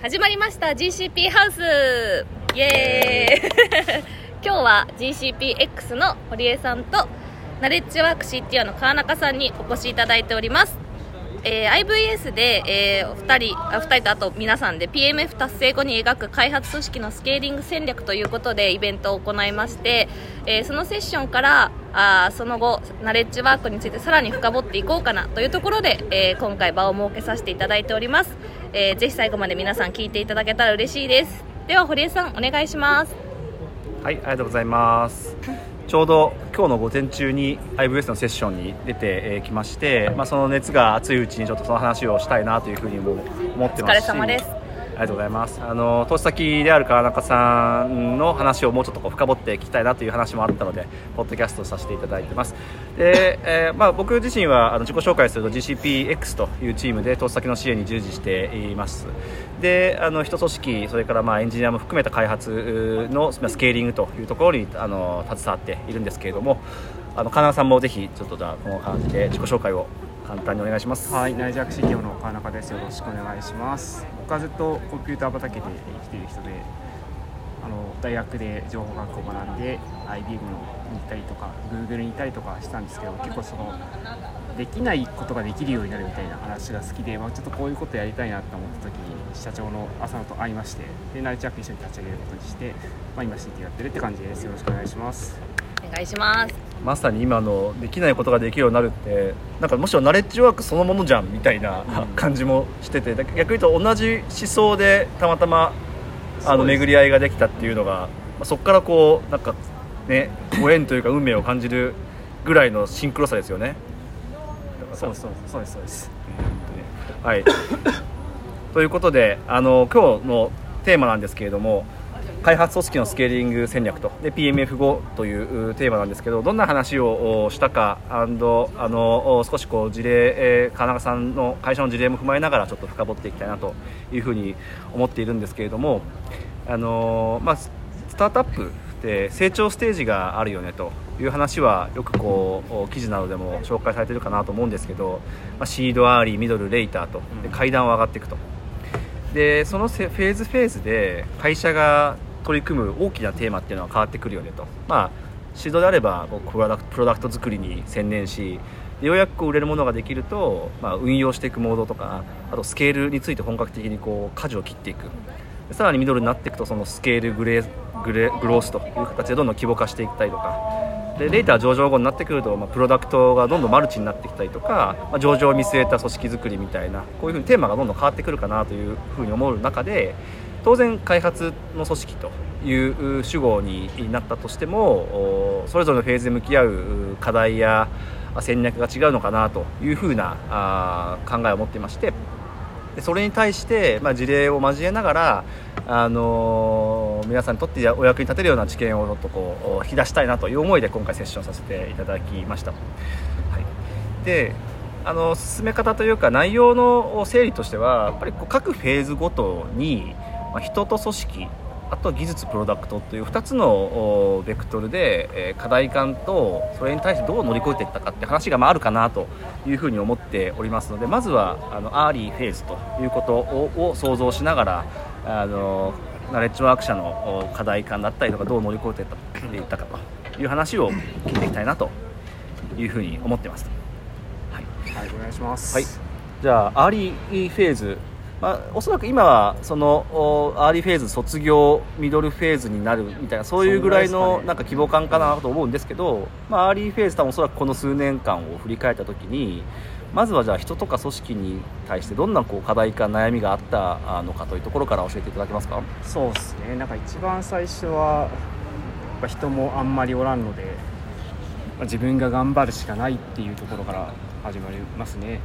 始まりました GCP ハウスイエーイ今日は GCPX の堀江さんとナレッジワーク CTO の川中さんにお越しいただいております。IVS で、2人とあと皆さんで PMF 達成後に描く開発組織のスケーリング戦略ということでイベントを行いまして、そのセッションからその後ナレッジワークについてさらに深掘っていこうかなというところで、今回場を設けさせていただいております。ぜひ最後まで皆さん聞いていただけたら嬉しいです。では堀江さんお願いします。 はい、ありがとうございます。ちょうど今日の午前中に IVS のセッションに出てきまして、その熱が熱いうちにちょっとその話をしたいなというふうにも思ってますし、 お疲れ様です。 ありがとうございます。投資先である川中さんの話をもうちょっと深掘っていきたいなという話もあったのでポッドキャストさせていただいてます。で、僕自身は自己紹介すると GCPX というチームで投資先の支援に従事しています。で、一組織それからエンジニアも含めた開発のスケーリングというところに携わっているんですけれども、川中さんもぜひちょっとこの感じで自己紹介を簡単にお願いします。 はい、ナレッジワーク CTO の川中です。よろしくお願いします。僕はずっとコンピューター畑で生きている人で、大学で情報学を学んで IBM に行ったりとか Google に行ったりとかしたんですけど、結構できないことができるようになるみたいな話が好きで、ちょっとこういうことやりたいなと思った時に社長の浅野と会いまして、でナレッジワーク一緒に立ち上げることにして、今 CTO やってるって感じです。よろしくお願いします。 お願いします。 まさに今のできないことができるようになるってなんかむしろナレッジワークそのものじゃんみたいな感じもしてて、逆に言うと同じ思想でたまたま巡り合いができたっていうのが、そこからこうなんかねご縁というか運命を感じるぐらいのシンクロさですよね。 そうです。 はいということで今日のテーマなんですけれども、開発組織のスケーリング戦略とで PMF5 というテーマなんですけど、どんな話をしたか少しこう事例、川中さんの会社の事例も踏まえながらちょっと深掘っていきたいなというふうに思っているんですけれども、スタートアップで成長ステージがあるよねという話はよくこう記事などでも紹介されているかなと思うんですけど、シード、アーリー、ミドル、レイターとで階段を上がっていくと。でそのフェーズで会社が取り組む大きなテーマっていうのは変わってくるよねと。シードであればプロダクト作りに専念し、ようやく売れるものができると、運用していくモードとか、あとスケールについて本格的に舵を切っていく。さらにミドルになっていくと、そのスケールグロースという形でどんどん規模化していったりとかで、レーター上場後になってくると、プロダクトがどんどんマルチになってきたりとか、上場を見据えた組織作りみたいな、こういうふうにテーマがどんどん変わってくるかなというふうに思う中で、当然開発の組織という主語になったとしても、それぞれのフェーズで向き合う課題や戦略が違うのかなというふうな考えを持っていまして、それに対して事例を交えながら皆さんにとってお役に立てるような知見をちょっと引き出したいなという思いで今回セッションさせていただきました。で進め方というか内容の整理としては、やっぱり各フェーズごとに人と組織、あと技術プロダクトという2つのベクトルで課題感とそれに対してどう乗り越えていったかって話があるかなというふうに思っておりますので、まずはアーリーフェーズということを想像しながらナレッジワーク社の課題感だったりとかどう乗り越えていったかという話を聞いていきたいなというふうに思ってます。 はい、お願いします。 じゃあアーリーフェーズ、おそらく今はそのアーリーフェーズ卒業ミドルフェーズになるみたいな、そういうぐらいのなんか規模感かなと思うんですけど、アーリーフェーズ多分おそらくこの数年間を振り返った時に、まずはじゃあ人とか組織に対してどんな課題か悩みがあったのかというところから教えていただけますか。 そうですね、なんか一番最初は人もあんまりおらんので、自分が頑張るしかないっていうところから始まりますね。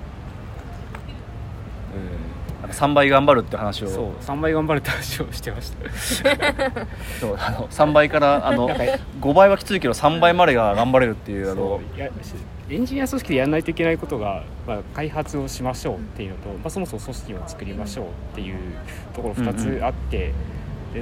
3倍頑張るって話を、 そう3倍頑張るって話をしてましたそう3倍から5倍はきついけど3倍までが頑張れるっていうエンジニア組織でやらないといけないことが、開発をしましょうっていうのと、そもそも組織を作りましょうっていうところ2つあって、で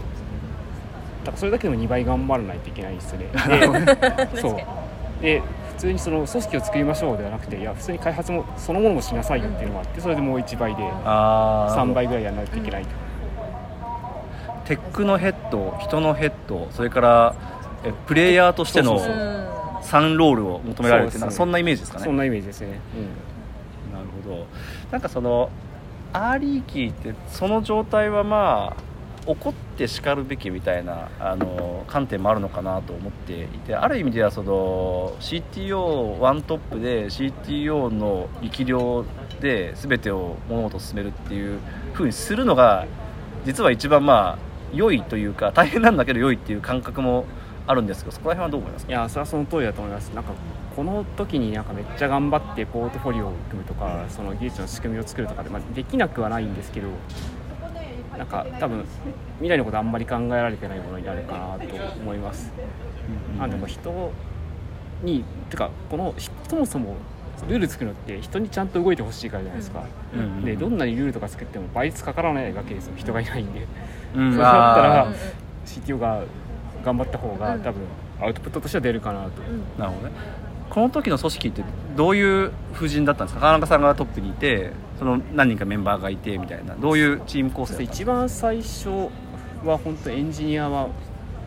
だからそれだけでも2倍頑張らないといけないですよね。そうで通にその組織を作りましょうではなくて、いや普通に開発もそのものもしなさいよっていうのがあって、それでもう1倍で3倍ぐらいやらないといけないと。 テックのヘッド、人のヘッド、それからプレイヤーとしての3ロールを求められるっていう、なんかそんなイメージですかね。 そんなイメージですね、 なるほど。なんかそのアーリーキーってその状態はまあ怒って叱るべきみたいな観点もあるのかなと思っていて、ある意味ではその CTO ワントップで CTO の力量で全てを物事を進めるっていう風にするのが実は一番まあ良いというか、大変なんだけど良いっていう感覚もあるんですけど、そこら辺はどう思いますか？ いや、それはその通りだと思います。なんかこの時になんかめっちゃ頑張ってポートフォリオを組むとか、その技術の仕組みを作るとかで、できなくはないんですけど、なんか多分未来のことあんまり考えられてないものになるかなと思います。なんでも人にてかこのそもそもルール作るのって人にちゃんと動いてほしいからじゃないですか、でどんなにルールとか作っても倍率かからないわけですよ、人がいないんで、そうなったら CTO が頑張った方が多分アウトプットとしては出るかなと。 なるほどね。この時の組織ってどういう布陣だったんですか？川中さんがトップにいて、その何人かメンバーがいてみたいな、どういうチーム構成だったんですか？ 一番最初は本当エンジニアなんか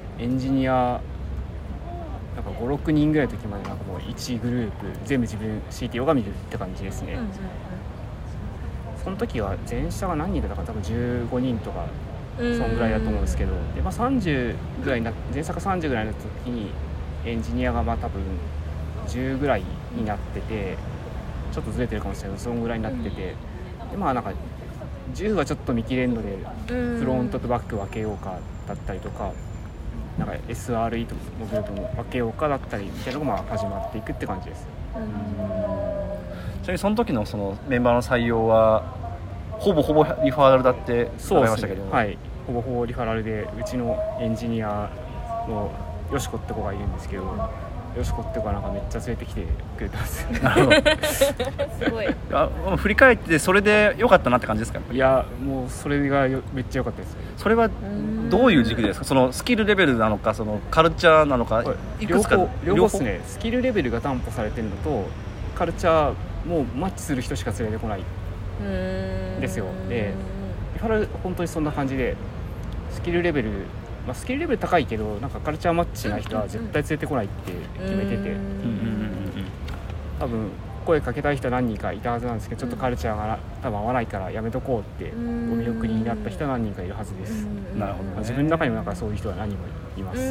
5,6 人ぐらいの時までなんかもう1グループ全部自分 CTO が見るって感じですね、その時は全社が何人だったか多分15人とかそんぐらいだと思うんですけど、で、30ぐらい全社が30ぐらいの時にエンジニアがまあ多分10ぐらいになってて、ちょっとずれてるかもしれないけどそんぐらいになってて、でまあなんか10はちょっと見切れるのでフロントとバック分けようかだったりとか、なんか SRE とのグループも分けようかだったりみたいなのがまあ始まっていくって感じです。 ちなみにその時のそのメンバーの採用はほぼリファーラルだって伺いましたけど、 はい、ほぼほぼリファラルで、うちのエンジニアのよしこって子がいるんですけど、よしこって子がなんかめっちゃ連れてきてくれたんですよ。 なるほどすごい。 振り返ってそれで良かったなって感じですか？ いや、もうそれがめっちゃ良かったです。 それはどういう軸ですか？そのスキルレベルなのか、そのカルチャーなのか、いくつか両方ですね。スキルレベルが担保されてるのとカルチャーもマッチする人しか連れてこないですよ。でリファラル本当にそんな感じで、スキルレベル高いけどなんかカルチャーマッチしない人は絶対連れてこないって決めてて、多分声かけたい人は何人かいたはずなんですけど、ちょっとカルチャーが多分合わないからやめとこうってお見送りになった人は何人かいるはずです。 なるほどね。 自分の中にもなんかそういう人は何人もいます。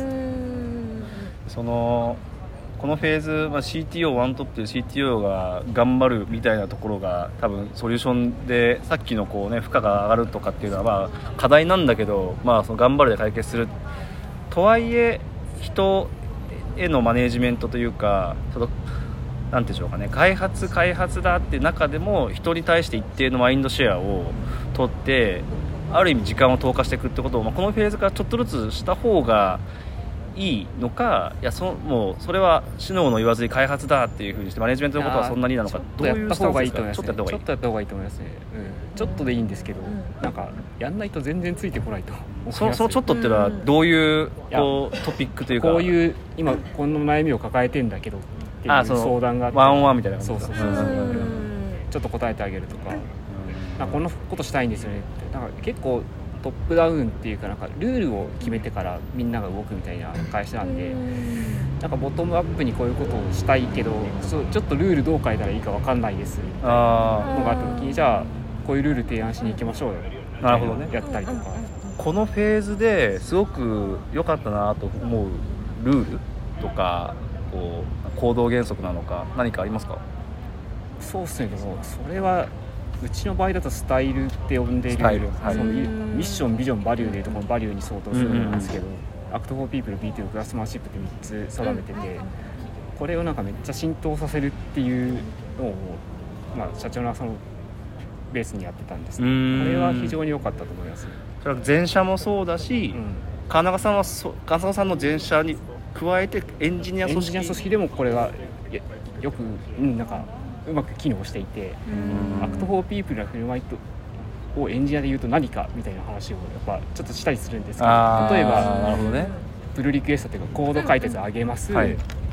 このフェーズ、CTO ワントップで CTO が頑張るみたいなところが多分ソリューションで、さっきのこう、ね、負荷が上がるとかっていうのは課題なんだけど、その頑張るで解決するとはいえ、人へのマネージメントというか、なんていうんでしょうかね、開発だって中でも人に対して一定のマインドシェアを取って、ある意味時間を投下していくってことを、このフェーズからちょっとずつした方がいいのか、いやもうそれは死のうの言わずに開発だっていう風にしてマネジメントのことはそんなになのか、どういうスタンスですか？ちょっとやった方がいい。 ちょっとやった方がいいと思いますね。ちょっとでいいんですけど、なんかやんないと全然ついてこないと思います。 そのちょっとっていうのはどういうトピックというか、 こういう今この悩みを抱えてんだけどっていう相談があって、 ワンオンワンみたいな。 そうちょっと答えてあげるとか、こんなことしたいんですよねって、なんか結構トップダウンっていうか、なんかルールを決めてからみんなが動くみたいな会社なんで、なんかボトムアップにこういうことをしたいけどちょっとルールどう変えたらいいか分かんないですみたいなのがあった時に、じゃあこういうルール提案しに行きましょうよみたいなのやったりとか。 このフェーズですごく良かったなと思うルールとか行動原則なのか何かありますか？ そうですね、でもそれはうちの場合だとスタイルって呼んでいる、そのミッションビジョンバリューでいうとこのバリューに相当するものなんですけど、アクトフォーピープル B2 クラスマンシップって3つ定めてて、これをなんかめっちゃ浸透させるっていうのを、社長のそのベースにやってたんですけど、これは非常に良かったと思います。 それは前社もそうだし、川中さんの前社に加えてエンジニア組織でもこれがよくなんかうまく機能していて、アクトフォーピープルな振る舞いをエンジニアで言うと何かみたいな話をやっぱちょっとしたりするんですけど、例えば、 なるほどね、 プルリクエストというかコード解説上げます、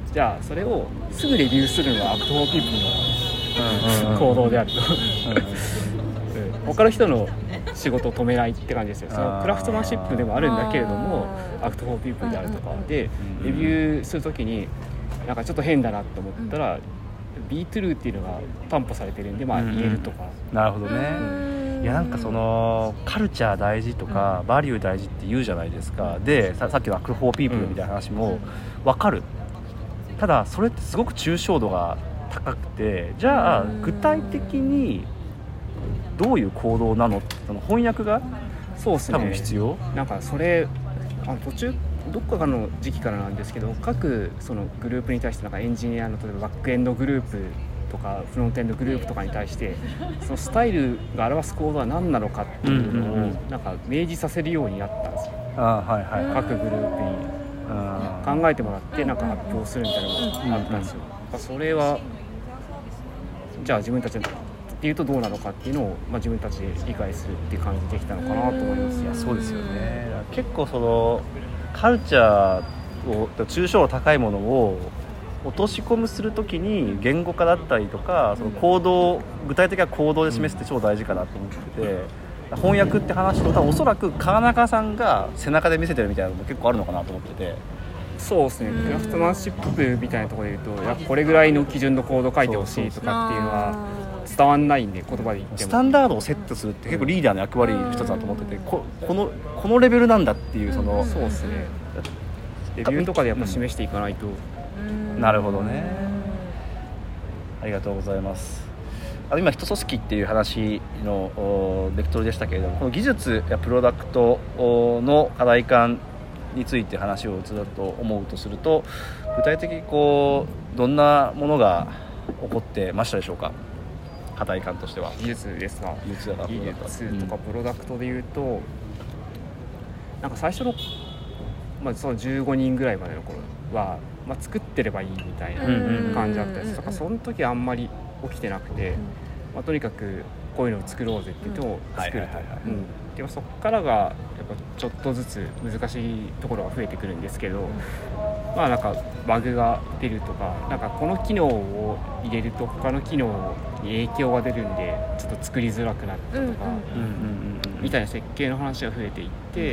じゃあそれをすぐレビューするのはアクト・フォー・ピープルの行動であると他の人の仕事を止めないって感じですよ。そのクラフトマンシップでもあるんだけれどもアクト・フォー・ピープルであるとかでレビューするときになんかちょっと変だなと思ったら、Be True っていうのが担保されてるんで、まあ言えるとか、 なるほどね。いやなんかそのカルチャー大事とか、バリュー大事って言うじゃないですか。で さっきのアクト・フォー・ピープルみたいな話も分かる。ただそれってすごく抽象度が高くて、じゃあ具体的にどういう行動なのって、その翻訳がそうですね、 多分必要。 なんかそれ途中どっかの時期からなんですけど、各そのグループに対してなんかエンジニアの例えばバックエンドグループとかフロントエンドグループとかに対してそのスタイルが表すコードは何なのかっていうのをなんか明示させるようになったんですよ。各グループに考えてもらってなんか発表するみたいなのがあったんですよ。それはじゃあ自分たちっていうとどうなのかっていうのを、自分たちで理解するっていう感じできたのかなと思います。 いやそうですよね。結構そのカルチャーを抽象度高いものを落とし込むするときに言語化だったりとか、その行動、具体的な行動で示すって超大事かなと思ってて、翻訳って話とおそらく川中さんが背中で見せてるみたいなのも結構あるのかなと思ってて。 そうですね、クラフトマンシップみたいなところで言うと、いやこれぐらいの基準のコード書いてほしいとかっていうのは伝わんないんで、言葉で言ってもスタンダードをセットするって結構リーダーの役割の一つだと思ってて、このレベルなんだっていう、そのそうですね、レビューとかでやっぱ示していかないと。 なるほどね、ありがとうございます。今一組織っていう話のベクトルでしたけれども、この技術やプロダクトの課題感について話をずっと思うとすると、具体的にどんなものが起こってましたでしょうか。課題感としては。 技術ですか。技術とかプロダクトでいうと、なんか最初の、その15人ぐらいまでの頃は、作ってればいいみたいな感じだったんです。だからその時あんまり起きてなくて、とにかくこういうのを作ろうぜって言っても作ると。でもそこからがやっぱちょっとずつ難しいところが増えてくるんですけど、なんかバグが出るとか、なんかこの機能を入れると他の機能に影響が出るんでちょっと作りづらくなったとかみたいな設計の話が増えていって、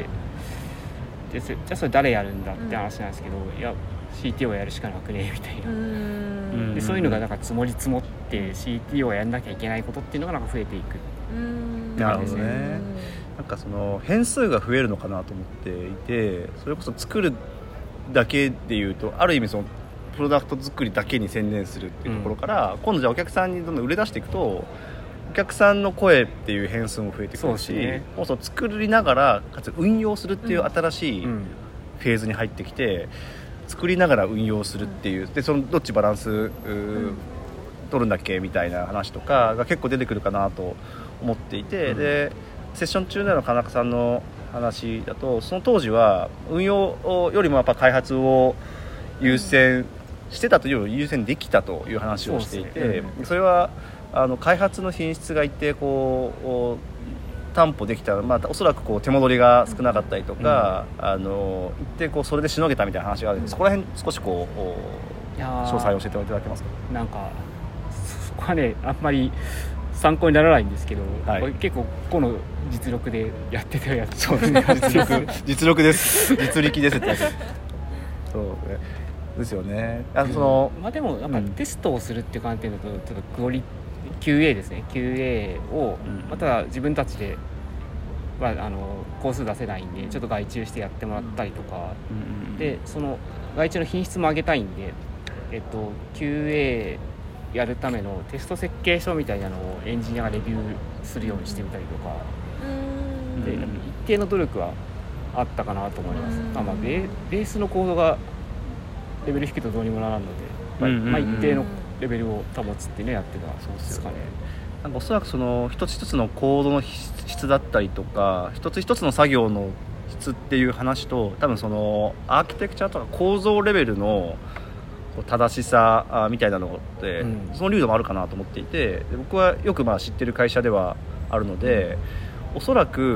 でじゃあそれ誰やるんだって話なんですけど、いや CTO がやるしかなくねみたいな。でそういうのがなんか積もり積もって CTO がやんなきゃいけないことっていうのがなんか増えていく。 なるほどね。なんかその変数が増えるのかなと思っていて、それこそ作るだけでいうとある意味そのプロダクト作りだけに専念するっていうところから、今度じゃあお客さんにどんどん売れ出していくと、お客さんの声っていう変数も増えてくるし、もう作りながらかつ運用するっていう新しいフェーズに入ってきて、作りながら運用するっていう、でそのどっちバランス取るんだっけみたいな話とかが結構出てくるかなと思っていて、でセッション中での川中さんの話だと、その当時は運用よりもやっぱ開発を優先してたというより優先できたという話をしていて、それは開発の品質が一定担保できたら、おそらく手戻りが少なかったりとか、一定それでしのげたみたいな話があるんで、そこら辺少し詳細を教えていただけますか。 なんかそこはねあんまり参考にならないんですけど、これ結構個の実力でやってたやつ。 そうですね、実力です実力ですってそうですよね。 でもなんかテストをするっていう観点だとちょっとQA ですね。 QA を、ただ自分たちでは工数出せないんでちょっと外注してやってもらったりとか、でその外注の品質も上げたいんで、QA やるためのテスト設計書みたいなのをエンジニアがレビューするようにしてみたりとかで、一定の努力はあったかなと思います。ベースのコードがレベル低いとどうにもならんので、一定のレベルを保つっていうのをやってたんですかね。 なんかおそらくその一つ一つのコードの質だったりとか、一つ一つの作業の質っていう話と、多分そのアーキテクチャとか構造レベルの正しさみたいなのって、その流度もあるかなと思っていて、で僕はよく知ってる会社ではあるので、おそらく僕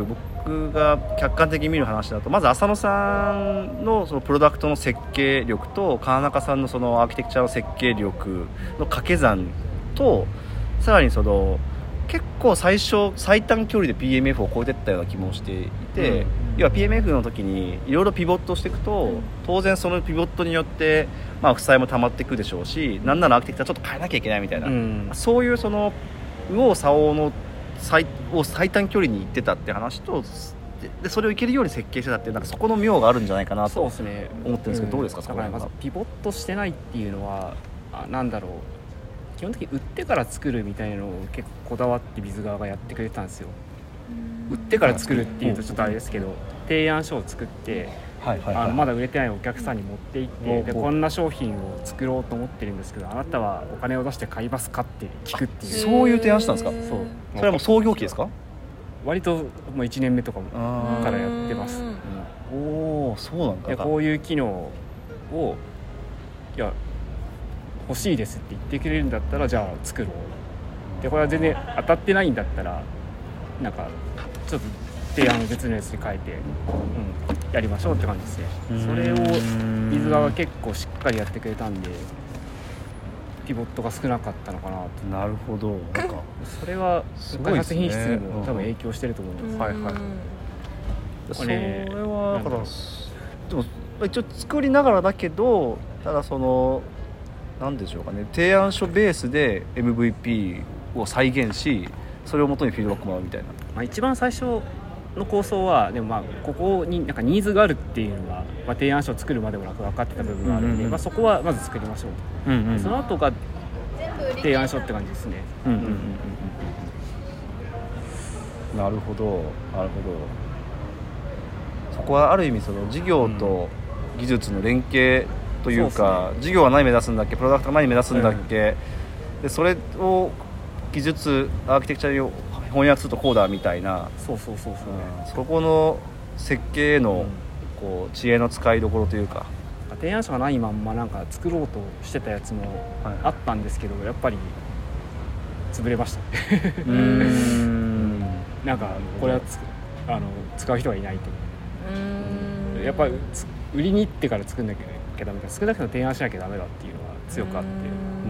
僕が客観的に見る話だと、まず浅野さんのそのプロダクトの設計力と川中さんのそのアーキテクチャの設計力の掛け算と、さらにその結構最短距離で PMF を超えていったような気もしていて、要は PMF の時にいろいろピボットしていくと、当然そのピボットによって負債も溜まっていくでしょうし、なんならアーキテクチャちょっと変えなきゃいけないみたいな、そういうその右往左往の最短距離に行ってたって話と、でそれをいけるように設計してたっていう、なんかそこの妙があるんじゃないかなと思ってるんですけど、どうですか、そこら辺は。 ピボットしてないっていうのはなんだろう、基本的に売ってから作るみたいなのを結構こだわってビズ側がやってくれたんですよ。売ってから作るっていうとちょっとあれですけど、提案書を作って、まだ売れてないお客さんに持って行って、でこんな商品を作ろうと思ってるんですけど、あなたはお金を出して買いますかって聞くっていう、 そういう提案したんですか。それはもう創業期ですか。 割ともう1年目とかからやってます。 おお、そうなんだ。 でこういう機能をいや欲しいですって言ってくれるんだったら、じゃあ作ろう。でこれは全然当たってないんだったら、なんかちょっと提案を別のやつに変えて、やりましょうって感じですね。それをビズ側が結構しっかりやってくれたんで、ピボットが少なかったのかなと。 なるほど。なんかそれは開発品質にも多分影響してると思います。 それはだから、でも一応作りながらだけど、ただそのなんでしょうかね、提案書ベースで MVP を再現し、それを元にフィードバックもらうみたいな。 一番最初の構想はでもここになんかニーズがあるっていうのが、提案書を作るまでもなく分かってた部分があるんで、そこはまず作りましょうと、その後が提案書って感じですね。 なるほど、なるほど。そこはある意味その事業と技術の連携というか、事業は何目指すんだっけ、プロダクトは何目指すんだっけ、でそれを技術アーキテクチャに翻訳するとこうだみたいな、そこの設計へのこう知恵の使いどころというか、 提案書がないまんまなんか作ろうとしてたやつもあったんですけど、やっぱり潰れましたなんかこれは使う人がいないと、やっぱり売りに行ってから作んなきゃダメだ、少なくとも提案しなきゃダメだっていうのが強くあって。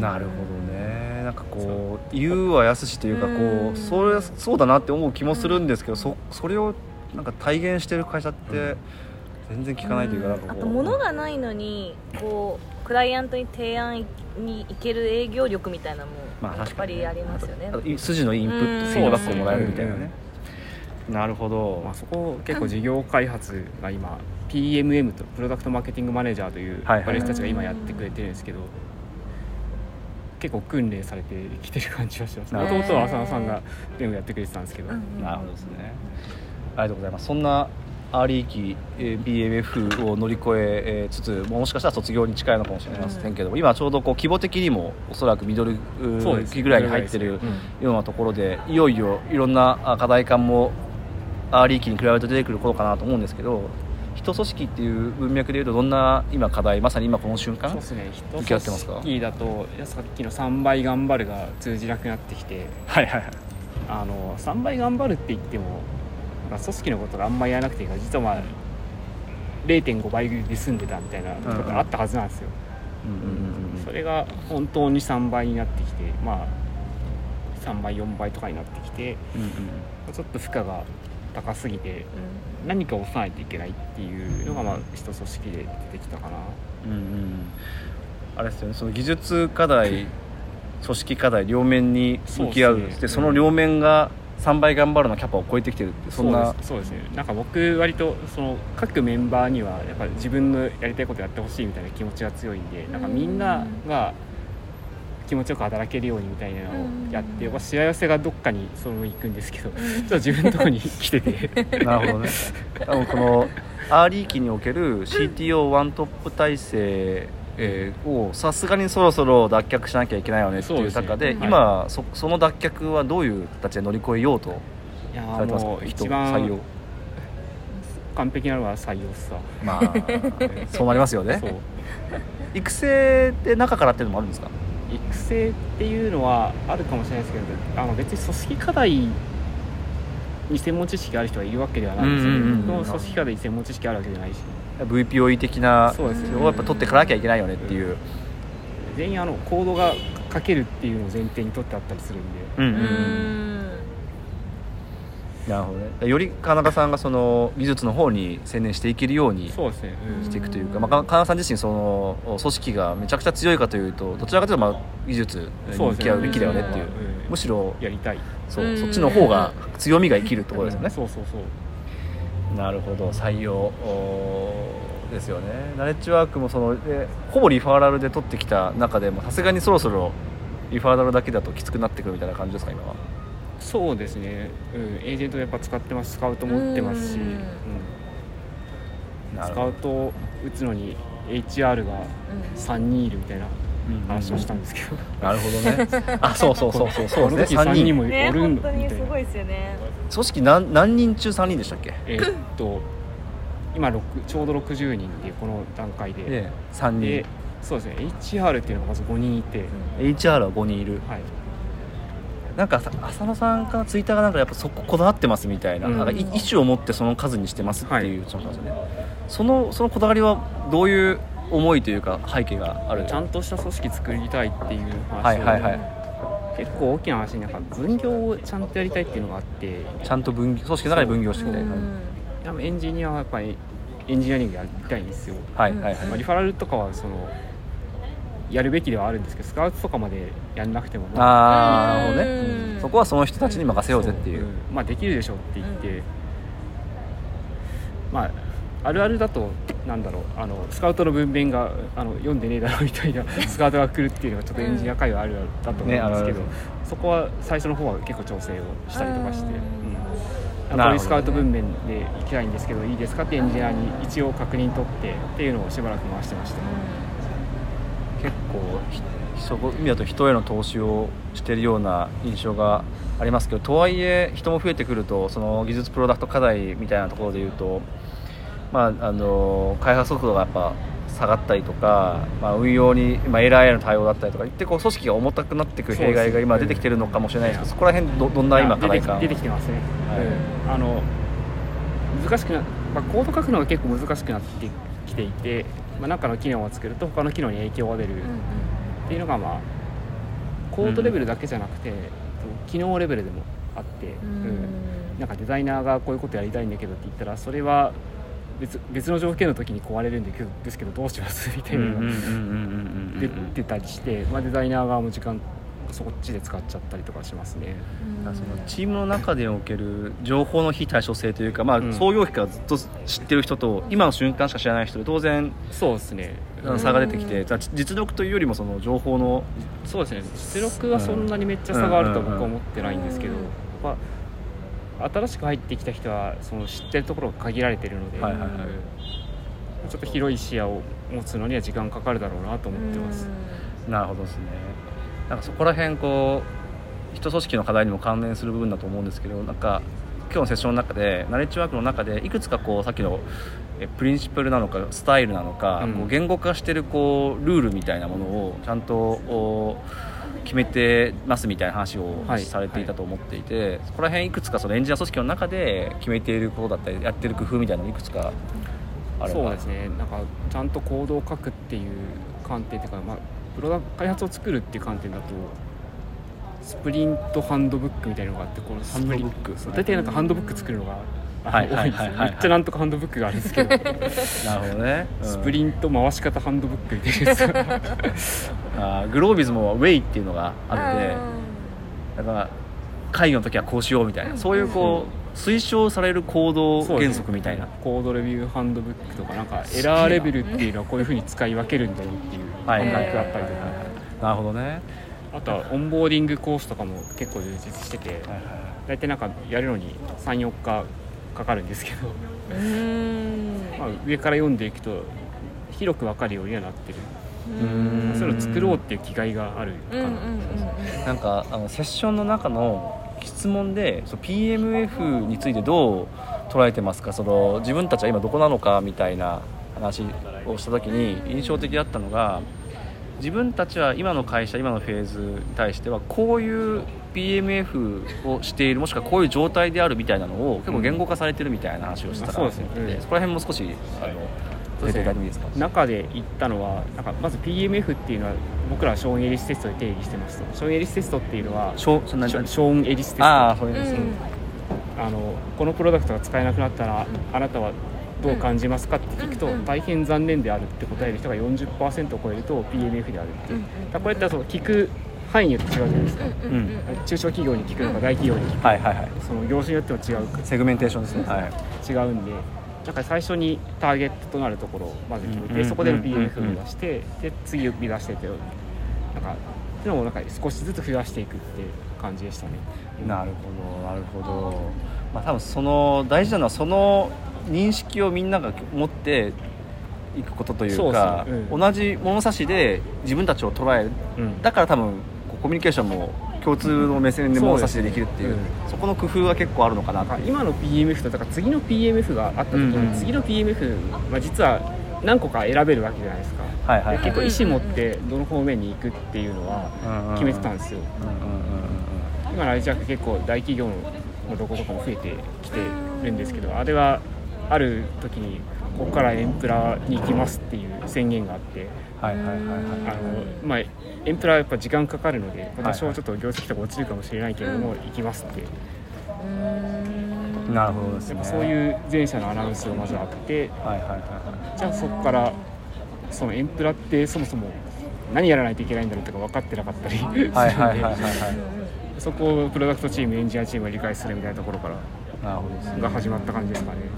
なるほどね。なんかこう言うはやすしというか、こうそうだなって思う気もするんですけど、それをなんか体現してる会社って全然聞かないというか、なんかこう、 あと物がないのにこうクライアントに提案に行ける営業力みたいなのもやっぱりありますよね。 筋のインプット、フィードバックをもらえるみたいなね。なるほど。 そこ結構事業開発が今 PMM とプロダクトマーケティングマネージャーという我々たちが今やってくれてるんですけど、結構訓練されてきてる感じはします。もともとは浅野さんが全部やってくれてたんですけど。 なるほどですね。ありがとうございます。そんなアーリー期 BMF を乗り越えつつ、もしかしたら卒業に近いのかもしれませんけど、今ちょうどこう規模的にもおそらくミドル期ぐらいに入ってるようなところで、いよいよいろんな課題感もアーリー期に比べると出てくる頃かなと思うんですけど、一組織っていう文脈でいうとどんな今課題、まさに今この瞬間そうですね、一組織だとさっきの3倍頑張るが通じなくなってきて、3倍頑張るって言っても、組織のことがあんまりやらなくていいから、実は0.5 倍で済んでたみたいなことがあったはずなんですよ。それが本当に3倍になってきて、3倍4倍とかになってきて、ちょっと負荷が高すぎて何かを抑えないといけないっていうのが一組織で出てきたかな。 あれですよね、その技術課題、組織課題両面に向き合う。でその両面が3倍頑張るのキャパを超えてきてるって、そんな。 そうですね。なんか僕割とその各メンバーにはやっぱり自分のやりたいことやってほしいみたいな気持ちが強いんで、なんかみんなが気持ちよく働けるようにみたいなのをやって、幸せがどっかにその行くんですけど、ちょっと自分のところに来ててなるほどね。多分このアーリー期における CTO ワントップ体制をさすがにそろそろ脱却しなきゃいけないよねっていう中で、今その脱却はどういう形で乗り越えようとされてますか。 一番完璧なのは採用さ、 そうなりますよね。育成で中からっていうのもあるんですか。 育成っていうのはあるかもしれないですけど、別に組織課題に専門知識がある人がいるわけではないですよね。 うんうんうん僕も組織課で専門知識あるわけじゃないし、 VPOE 的なそうですねをやっぱ取ってかなきゃいけないよねっていう、 全員コードが書けるっていうのを前提に取ってあったりするんで、 うんうんうんなるほどね。より川中さんがその技術の方に専念していけるようにそうですね、 していくというか、まあ、川中さん自身その組織がめちゃくちゃ強いかというとどちらかというとまあ技術に向き合うべきだよねっていう、むしろやりたい、 そっちの方が強みが生きるところですよね。 そうそうそう、 なるほど、採用ですよね。ナレッジワークもそのほぼリファーラルで取ってきた中でもさすがにそろそろリファーラルだけだときつくなってくるみたいな感じですか今は。 そうですね、エージェントやっぱ使ってます。スカウトも打ってますし、スカウトを打つのに HR が3人いるみたいな話をしたんですけど、 なるほどねあそうそうそうそうそうですね、 3人もおるね、 ん本みたいな。 当にすごいですよね。 組織何人中3人でしたっけ？ 今ちょうど60人でこの段階で、 3人で、そうですね、HR っていうのがまず5人いて、 HR は5人いる、 はい、 なんか浅野さんからツイッターがなんかやっぱそここだわってますみたいな、なんか意思を持ってその数にしてますっていうそうなんですよね。そのこだわりはどういう思いというか背景がある？ ちゃんとした組織作りたいっていう話を、 はいはいはい、 結構大きな話になんか分業をちゃんとやりたいっていうのがあって、 ちゃんと組織の中で分業していきたい、 エンジニアはやっぱりエンジニアリングやりたいんですよ。 はいはいはい、 まあ、リファラルとかはやるべきではあるんですけど、スカウトとかまでやんなくても、 なるほどね、そこはその人たちに任せようぜっていう、 まあ、できるでしょって言って、まああるあるだとなんだろう、スカウトの文面が読んでねえだろみたいなスカウトが来るっていうのがちょっとエンジニア界はあるあるだと思うんですけど、そこは最初の方は結構調整をしたりとかして、こういうスカウト文面で行きたいんですけどいいですかってエンジニアに一応確認取ってっていうのをしばらく回してました。 結構そこ意味だと人への投資をしているような印象がありますけど、とはいえ人も増えてくるとその技術プロダクト課題みたいなところでいうと、まあ、開発速度がやっぱ下がったりとか、まあ、運用に、まあ、エラーへの対応だったりとかいってこう組織が重たくなってくる弊害が今出てきてるのかもしれないですけど、そこら辺どんな今課題か出てきてますね、難しくな、まあ、コード書くのが結構難しくなってきていて、まあ、中の機能を作ると他の機能に影響が出るっていうのが、まあ、コードレベルだけじゃなくて、機能レベルでもあって、なんかデザイナーがこういうことやりたいんだけどって言ったらそれは別の条件の時に壊れるんですけどどうしますみたいなのが出てたりして、まあ、デザイナー側も時間そっちで使っちゃったりとかしますね。 そのチームの中でおける情報の非対称性というか、まあ、創業期からずっと知ってる人と今の瞬間しか知らない人で当然そうですね差が出てきて、実力というよりもその情報のそうですね実力はそんなにめっちゃ差があるとは僕は思ってないんですけど、やっぱ新しく入ってきた人はその知ってるところが限られているので、ちょっと広い視野を持つのには時間かかるだろうなと思ってます。 なるほどですね。なんかそこら辺こう人組織の課題にも関連する部分だと思うんですけど、なんか今日のセッションの中でナレッジワークの中でいくつかこうさっきのプリンシプルなのかスタイルなのか、こう言語化してるこうルールみたいなものをちゃんと決めてますみたいな話をされていたと思っていて、そこら辺いくつかそのエンジニア組織の中で決めていることだったりやってる工夫みたいなのいくつかあれば。 そうですね、なんかちゃんとコードを書くっていう観点というか、まあ、プロダクト開発を作るっていう観点だとスプリントハンドブックみたいなのがあって、このスプリント大体なんかハンドブック作るのが多いんですよ。めっちゃなんとかハンドブックがあるんですけどなるほどね、 スプリント回し方ハンドブックみたいなやつグロービズもウェイっていうのがあるので、だから会議の時はこうしようみたいな、そういうこう推奨される行動原則みたいな、 コードレビューハンドブックとか、なんかエラーレベルっていうのはこういう風に使い分けるんだよっていう感覚があったりとか、 なるほどね。 あとはオンボーディングコースとかも結構充実してて、大体なんかやるのに 3,4 日かかるんですけどまあ上から読んでいくと広く分かるようにはなってる。そういうのを作ろうっていう気概があるかな。 なんかセッションの中の質問でPMF についてどう捉えてますか、その自分たちは今どこなのかみたいな話をした時に印象的だったのが、 自分たちは今の会社今のフェーズに対してはこういう PMF をしているもしくはこういう状態であるみたいなのを結構言語化されてるみたいな話をしてたからと思ってて、そこら辺も少し触れていただいてもいいですか。 中で言ったのはなんかまず PMF っていうのは僕らはショーン・エリステストで定義してますと。ショーン・エリステストっていうのはショーン・エリステスト、 そうですね、 このプロダクトが使えなくなったらあなたはどう感じますかって聞くと、大変残念であるって答える人が 40% を超えると PMF であるっていう、だこれってその聞く範囲によって違うじゃないですか、中小企業に聞くのか大企業に聞く、その業種によっても違う、 セグメンテーションですね、 違うんで、なんか最初にターゲットとなるところをまず決めて、そこでの PMF を目指して、で次を目指してっていうのをなんか少しずつ増やしていくっていう感じでしたね。 なるほど、多分その大事なのはその認識をみんなが持っていくことというか、同じ物差しで自分たちを捉える、だから多分コミュニケーションも共通の目線で物差しでできるっていう、そこの工夫は結構あるのかなっていう。 今の PMF とだから次の PMF があった時に、次の PMF、実は何個か選べるわけじゃないですか、結構意思持ってどの方面に行くっていうのは決めてたんですよ。今のアイジャック結構大企業のどことかも増えてきてるんですけど、あれはある時にここからエンプラに行きますっていう宣言があって、エンプラはやっぱ時間かかるので、私はちょっと業績とか落ちるかもしれないけれども、行きますって。 なるほどですね。 そういう前者のアナウンスがまずあって、じゃあそこからそのエンプラってそもそも何やらないといけないんだろうとか分かってなかったりするんで、そこをプロダクトチームエンジニアチームが理解するみたいなところからが始まった感じですかね。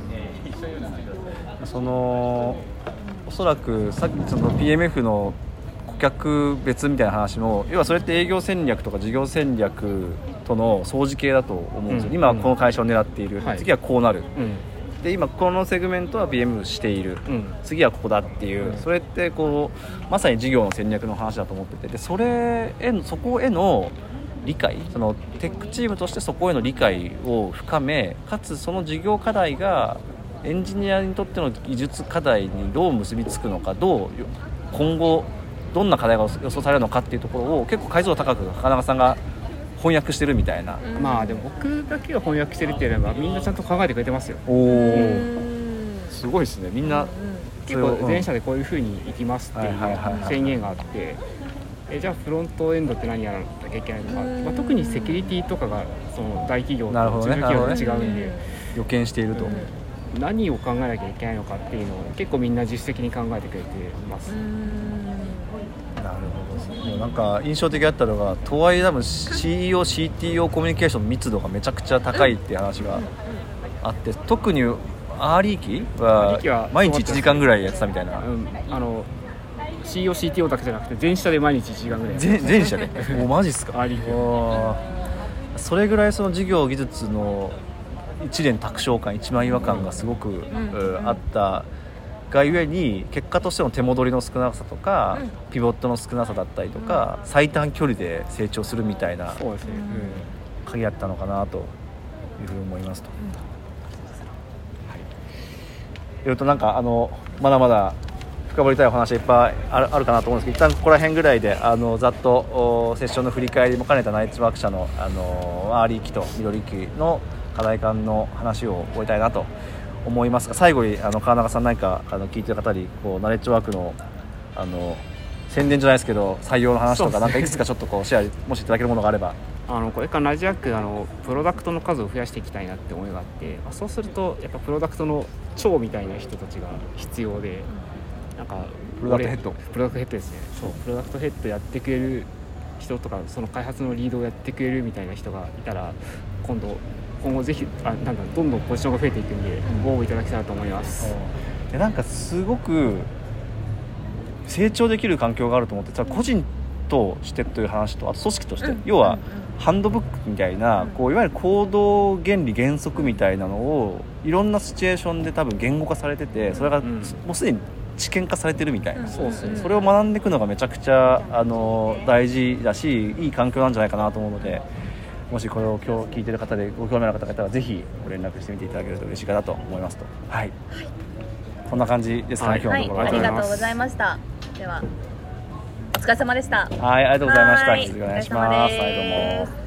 おそらくさっきその PMF の顧客別みたいな話も、要はそれって営業戦略とか事業戦略との相似形だと思うんですよ。今はこの会社を狙っている、次はこうなる、で今このセグメントは PM している、次はここだっていう、それってこうまさに事業の戦略の話だと思ってて、でそこへの理解、そのテックチームとしてそこへの理解を深め、かつその事業課題がエンジニアにとっての技術課題にどう結びつくのか、今後どんな課題が予想されるのかっていうところを結構解像度高く高中さんが翻訳してるみたいな。 でも僕だけが翻訳してるっていうのはみんなちゃんと考えてくれてますよ。 すごいですね。みんな結構前者でこういう風にいきますっていう宣言があって、じゃあフロントエンドって何やらなきゃいけないのか、特にセキュリティとかがその大企業と中小企業と違うんで、 予見していると、 何を考えなきゃいけないのかっていうのを結構みんな自主的に考えてくれてます。 なるほど。もうなんか印象的だったのが、とはいえ多分 CEO、CTO コミュニケーションの密度がめちゃくちゃ高いっていう話があって、特にアーリー期は毎日1時間ぐらいやってたみたいな。 CEO、CTO だけじゃなくて全社で毎日1時間ぐらい全社でもうマジっすか。 アーリー期それぐらいその事業技術の一連卓上感、一枚岩感がすごくあったがゆえに、結果としての手戻りの少なさとか、ピボットの少なさだったりとか、最短距離で成長するみたいな鍵だったのかなというふうに思いますと。なんかまだまだ深掘りたいお話はいっぱいあるかなと思うんですけど、一旦ここら辺ぐらいでざっとセッションの振り返りも兼ねたナイツワーク社のアーリー期とミドル期の課題感の話を終えたいなと思いますが、最後に川中さん何か聞いてる方にナレッジワークの宣伝じゃないですけど採用の話とか、なんかいくつかちょっとシェアもしいただけるものがあれば。 これからナレッジワークプロダクトの数を増やしていきたいなって思いがあって、そうするとやっぱプロダクトの長みたいな人たちが必要で、なんかプロダクトヘッドですね。そうプロダクトヘッドやってくれる人とか、その開発のリードをやってくれるみたいな人がいたら、今後ぜひどんどんポジションが増えていくんで、ご応募いただけたらと思います。 なんかすごく成長できる環境があると思って、個人としてという話と、あと組織として、要はハンドブックみたいな、いわゆる行動原理原則みたいなのをいろんなシチュエーションで多分言語化されてて、それがもうすでに知見化されてるみたいな、それを学んでいくのがめちゃくちゃ大事だし、いい環境なんじゃないかなと思うので、もしこれを今日聞いてる方でご興味ある方がいたら、ぜひご連絡してみていただけると嬉しいかなと思いますと。こんな感じですかね、今日のところ。 ありがとうございました。では。 疲れ様でした。 はい、ありがとうございました。 はい引き続きお願いします。 お疲れ様はい、 ですどうも。